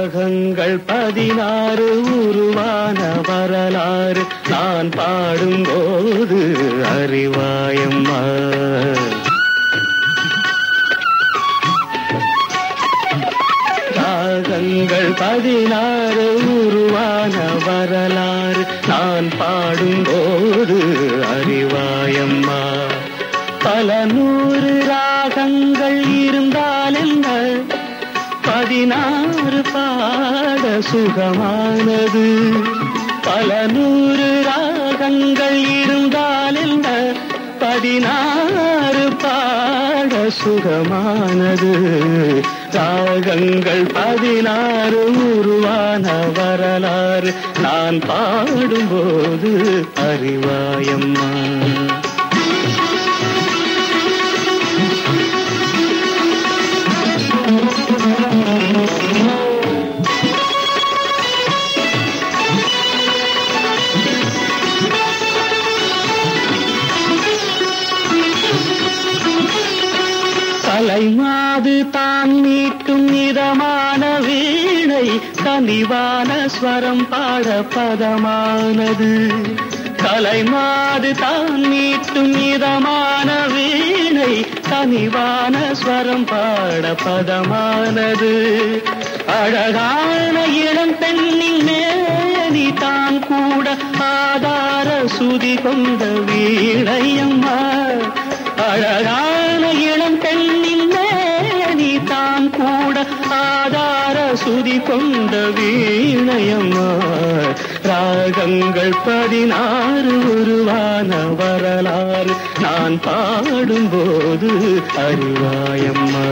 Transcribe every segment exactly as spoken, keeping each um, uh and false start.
ராகங்கள் பதினாறு உருவான வரலாறு நான் பாடும்போது அறிவாயம்மா. ராகங்கள் பதினாறு உருவான வரலாறு நான் பாடும்போது அறிவாயம்மா. பல நூறு ராகங்கள் இருந்தால் என்ன, பதினாறு பாட சுகமானது. பல நூறு ராகங்கள் இருந்தால் என்ன, பதினாறு பாட சுகமானது. ராகங்கள் பதினாறு உருவான வரலாறு நான் பாடும்போது அறிவாயம்மா. கலைமாது தான் மீட்டும் இதமான வீணை கனிவான ஸ்வரம் பாட பதமானது. கலைமாது தான் மீட்டும் இதமான வீணை கனிவான ஸ்வரம் பாட பதமானது. அழகான இளம் பெண்ணின் மேனி தான் கூட ஆதார சுதி கொண்ட வீணையம்மா. அழகான இளம் பெண்ணின் மேனி தான் கூட ஆதார சுதி கொண்ட வீணையம்மா. ராகங்கள் பதினாறு உருவான வரலாறு நான் பாடும்போது அறிவாயம்மா.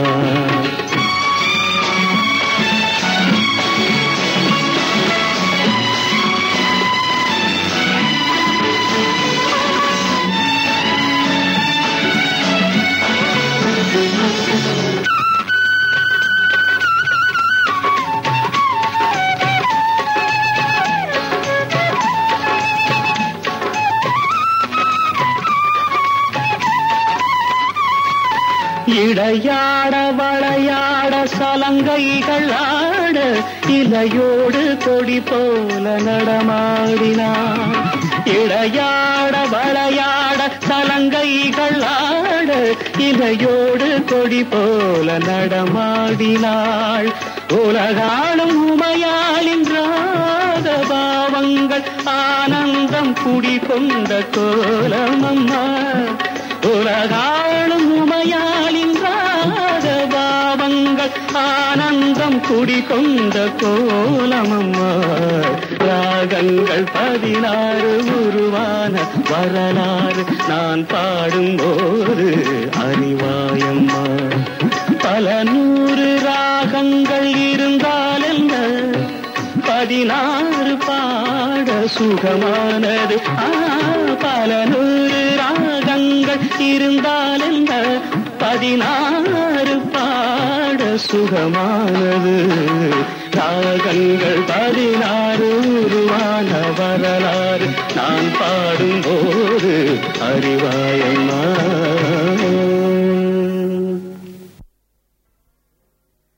இடையாட வளையாட சலங்கைகள் ஆட இலையோடு கொடி போல நடமாடினான். இடையாட வளையாட சலங்கைகள் ஆட இலையோடு கொடி போல நடமாடினாள். உலகாளும் உமையாளின் ராக பாவங்கள் ஆனந்தம் குடிகொண்ட கோலமம்மா. உலகாளும் உமையாளின் ராக பாவங்கள் ஆனந்தம் குடிகொண்ட கோலமம்மா. ராகங்கள் பதினாறு உருவான வரலாறு நான் பாடும்போது அறிவாயம்மா. பல நூறு ராகங்கள் இருந்தால் என்ன, பதினாறு பாட சுகமானது. ஆ பல நூறு ராகங்கள் இருந்தால் என்ன, பதினாறு பாட சுகமானது. ராகங்கள் பதினாறு உருவான வரலாறு நான் பாடும்போது அறிவாயம்மா.